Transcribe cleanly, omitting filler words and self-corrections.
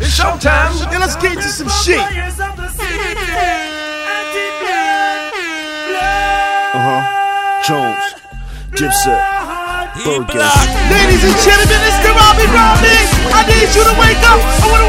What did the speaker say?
It's showtime. Yeah, let's get you some shit. Jones, Dipset, Burgess. Ladies and gentlemen, it's the Robbie Robbins. I need you to wake up. I want